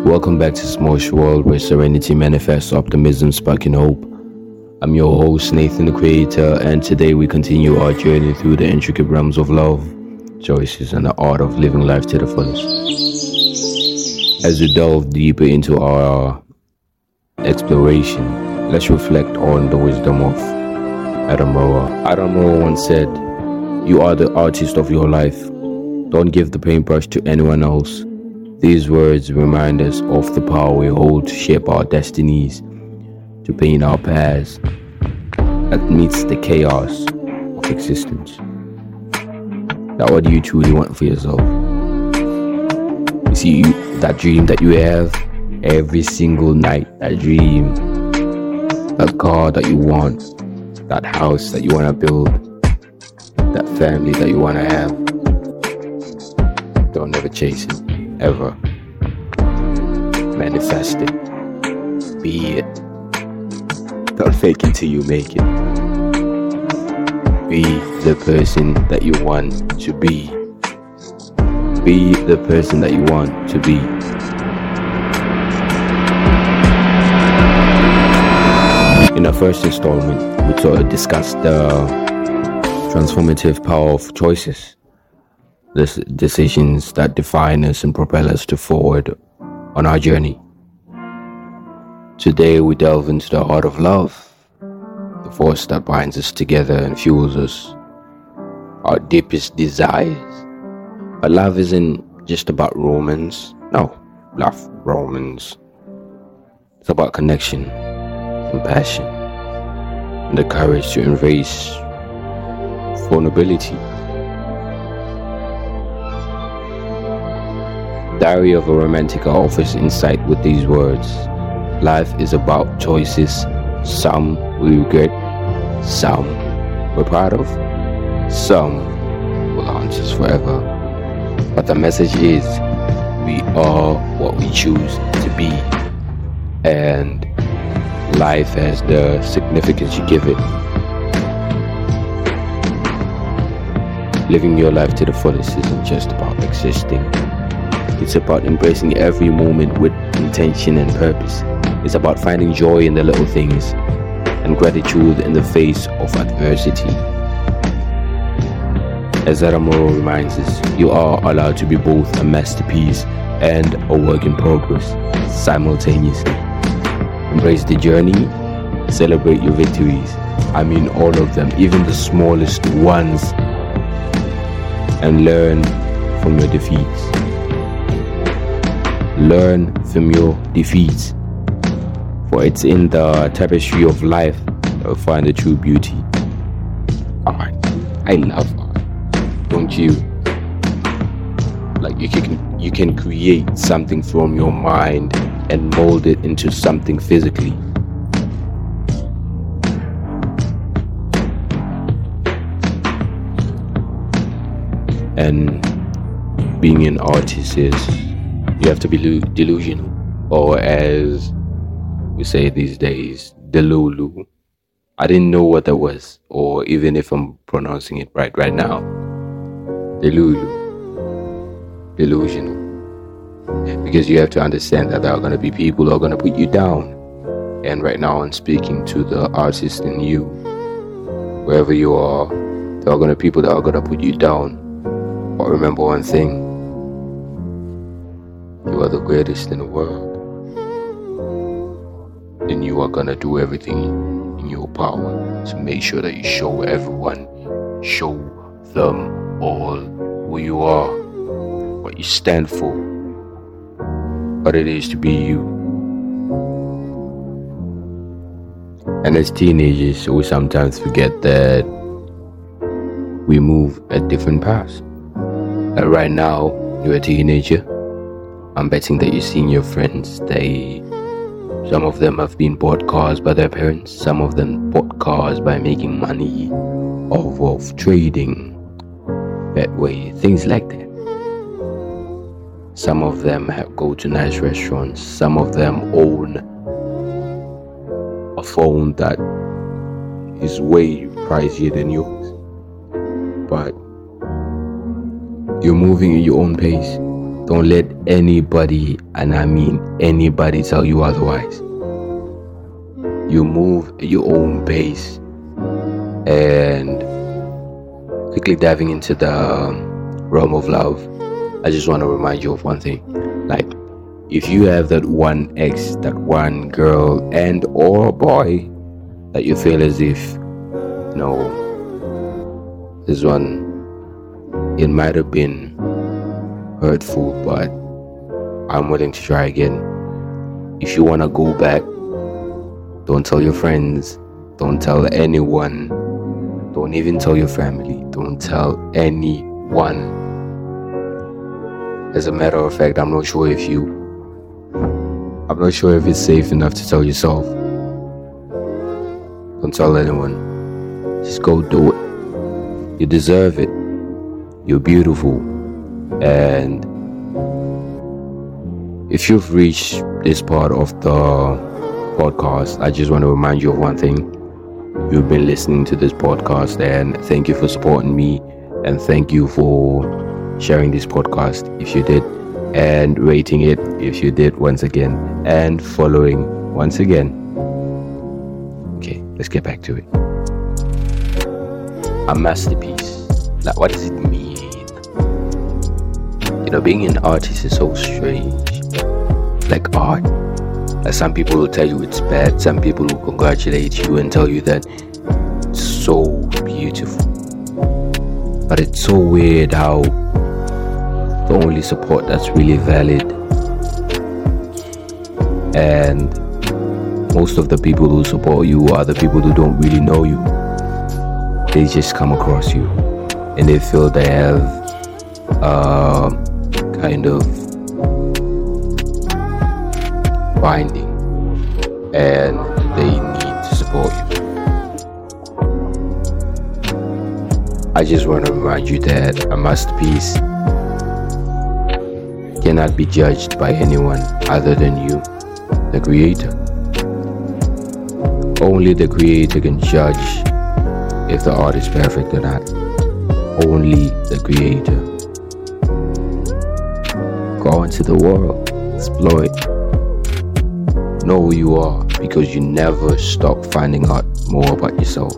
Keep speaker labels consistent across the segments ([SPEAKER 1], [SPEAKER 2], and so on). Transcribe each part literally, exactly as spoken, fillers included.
[SPEAKER 1] Welcome back to Smosh World, where serenity manifests optimism, sparking hope. I'm your host, Nathan the Creator, and today we continue our journey through the intricate realms of love, choices, and the art of living life to the fullest. As we delve deeper into our exploration, let's reflect on the wisdom of Adam Roa. Adam Roa once said, "You are the artist of your life. Don't give the paintbrush to anyone else." These words remind us of the power we hold to shape our destinies, to paint our paths that meets the chaos of existence. Now, what do you truly want for yourself? You see, you, that dream that you have every single night, that dream, that car that you want, that house that you want to build, that family that you want to have, don't ever chase it. Ever. Manifest it. Be it. Don't fake it till you make it. Be the person that you want to be. Be the person that you want to be. In our first installment, we sort of discussed the transformative power of choices. The decisions that define us and propel us to forward on our journey. Today we delve into the heart of love, the force that binds us together and fuels us, our deepest desires. But love isn't just about romance. No, love, romance. It's about connection, compassion, and the courage to embrace vulnerability. Diary of a Romantica offers insight with these words. Life is about choices. Some we regret, some we're proud of, some will haunt us forever. But the message is, we are what we choose to be, and life has the significance you give it. Living your life to the fullest isn't just about existing. It's about embracing every moment with intention and purpose. It's about finding joy in the little things and gratitude in the face of adversity. As Adam Roa reminds us, you are allowed to be both a masterpiece and a work in progress simultaneously. Embrace the journey, celebrate your victories. I mean all of them, even the smallest ones, and learn from your defeats. Learn from your defeats, for it's in the tapestry of life that you'll find the true beauty. Art. I love art. Don't you? Like you can you can create something from your mind and mold it into something physically. And being an artist is, you have to be delusional, or as we say these days, delulu. I didn't know what that was, or even if I'm pronouncing it right right now. Delulu. Delusional. Because you have to understand that there are going to be people who are going to put you down. And right now I'm speaking to the artist in you. Wherever you are, there are going to be people that are going to put you down. But remember one thing. You are the greatest in the world, and you are gonna do everything in your power to make sure that you show everyone, show them all who you are, what you stand for, what it is to be you. And as teenagers, we sometimes forget that we move at different paths. Like right now, you're a teenager. I'm betting that you've seen your friends. They, some of them have been bought cars by their parents. Some of them bought cars by making money off of trading, Betway, things like that. Some of them have go to nice restaurants. Some of them own a phone that is way pricier than yours. But you're moving at your own pace. Don't let anybody, and I mean anybody, tell you otherwise. You move at your own pace. And quickly diving into the um, realm of love, I just want to remind you of one thing. Like, if you have that one ex, that one girl and or boy that you feel as if, you know, this one, it might have been hurtful, but I'm willing to try again. If you want to go back, don't tell your friends, don't tell anyone, don't even tell your family, don't tell anyone. As a matter of fact, I'm not sure if you I'm not sure if it's safe enough to tell yourself. Don't tell anyone. Just go do it. You deserve it. You're beautiful. And if you've reached this part of the podcast, I just want to remind you of one thing. You've been listening to this podcast, and thank you for supporting me, and thank you for sharing this podcast if you did, and rating it if you did once again, and following once again. Okay, let's get back to it. A masterpiece. Like, what does it mean? You know, being an artist is so strange. Like art. Like, some people will tell you it's bad, some people will congratulate you and tell you that it's so beautiful. But it's so weird how the only support that's really valid, and most of the people who support you are the people who don't really know you. They just come across you and they feel they have uh, kind of binding and they need to support you. I just want to remind you that a masterpiece cannot be judged by anyone other than you, the creator. Only the creator can judge if the art is perfect or not. Only the creator. Go into the world, explore it. Know who you are, because you never stop finding out more about yourself.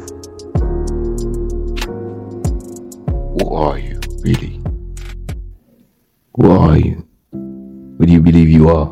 [SPEAKER 1] Who are you, really? Who are you? Who do you believe you are?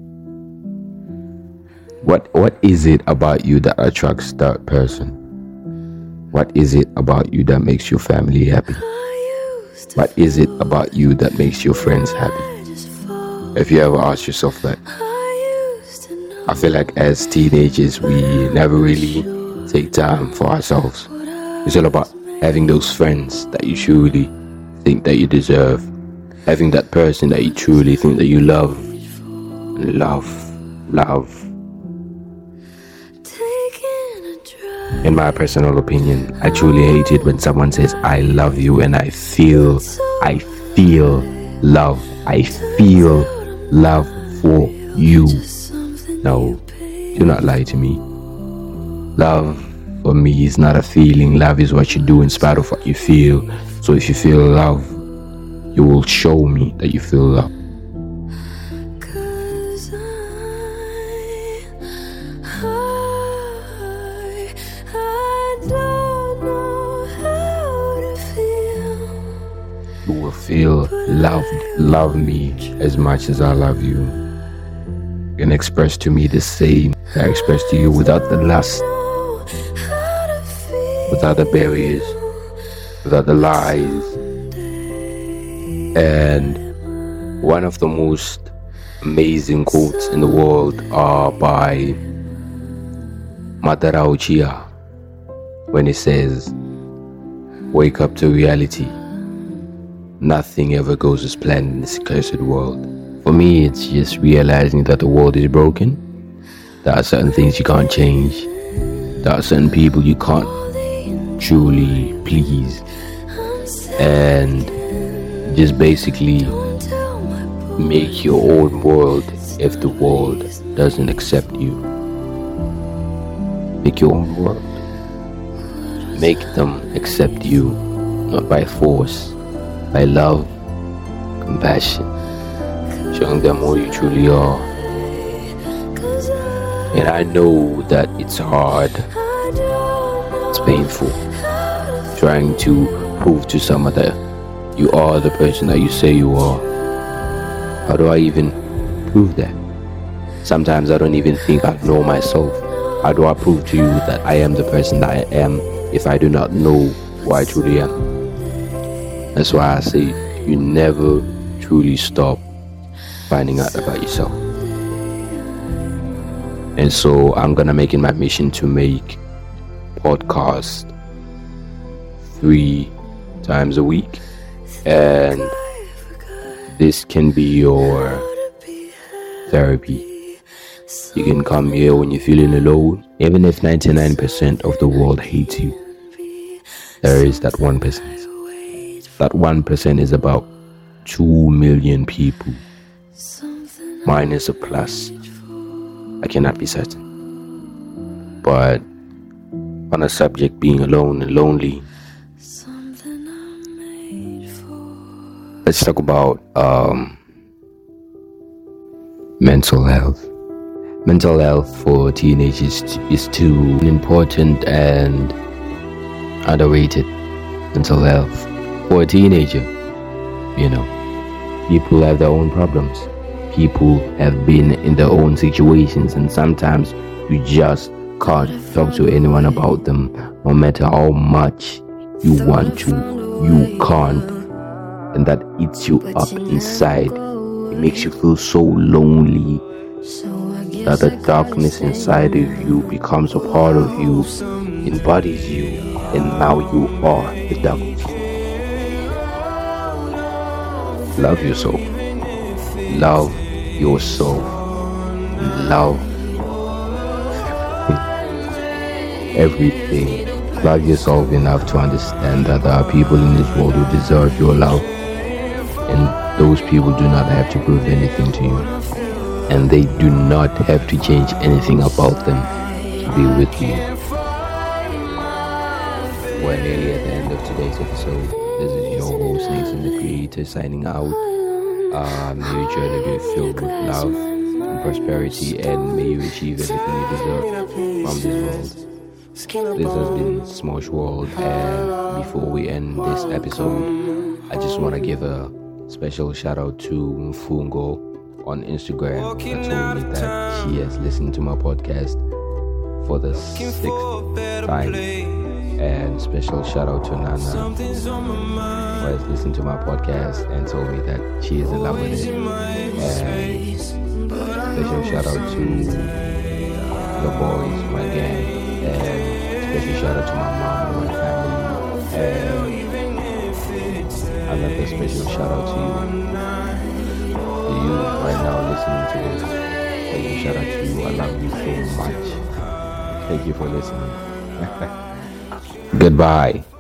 [SPEAKER 1] What What is it about you that attracts that person? What is it about you that makes your family happy? What is it about you that makes your friends happy? Have you ever asked yourself that? I feel like as teenagers, we never really take time for ourselves. It's all about having those friends that you truly think that you deserve. Having that person that you truly think that you love. Love. Love. In my personal opinion, I truly hate it when someone says, I love you, and I feel, I feel love. I feel love for you. No, do not lie to me. Love for me is not a feeling. Love is what you do in spite of what you feel. So if you feel love, you will show me that you feel love. You will feel loved. Love me as much as I love you. You can express to me the same that I express to you, without the lust, without the barriers, without the lies. And one of the most amazing quotes in the world are by Madara Uchiha, when it says, wake up to reality. Nothing ever goes as planned in this cursed world. For me, it's just realizing that the world is broken. There are certain things you can't change. There are certain people you can't truly please. And just basically make your own world if the world doesn't accept you. Make your own world. Make them accept you, not by force, by love, compassion, showing them who you truly are. And I know that it's hard, it's painful, trying to prove to someone that you are the person that you say you are. How do I even prove that? Sometimes I don't even think I know myself. How do I prove to you that I am the person that I am if I do not know who I truly am? That's why I say you never truly stop finding out about yourself. And so I'm gonna make it my mission to make podcasts three times a week, and this can be your therapy. You can come here when you're feeling alone. Even if ninety-nine percent of the world hates you, there is that one percent. That one percent is about two million people, minus a plus. I cannot be certain. But on a subject being alone and lonely, let's talk about um, mental health. Mental health for teenagers is too important and underrated. Mental health for a teenager, you know, people have their own problems. People have been in their own situations, and sometimes you just can't talk to anyone about them. No matter how much you want to, you can't. And that eats you up inside. It makes you feel so lonely that the darkness inside of you becomes a part of you, embodies you, and now you are the darkness. Love yourself. Love yourself. Love everything. Love yourself enough to understand that there are people in this world who deserve your love, and those people do not have to prove anything to you, and they do not have to change anything about them to be with you. We're nearly at the end of today's episode. This is your host, Nathan the Creator, signing out. Uh, may your journey be filled with love and prosperity, and may you achieve everything you deserve from this world. This has been Smosh World, and before we end this episode, I just want to give a special shout out to Mfungo on Instagram that told me that she has listened to my podcast for the sixth time. And special shout out to Nana, who has listened to my podcast and told me that she is in love with it. And special shout out to the boys, my gang, and special shout out to my mom and my family. And another special shout out to you, to you right now listening to this. Special shout out to you. I love you so much. Thank you for listening. Goodbye.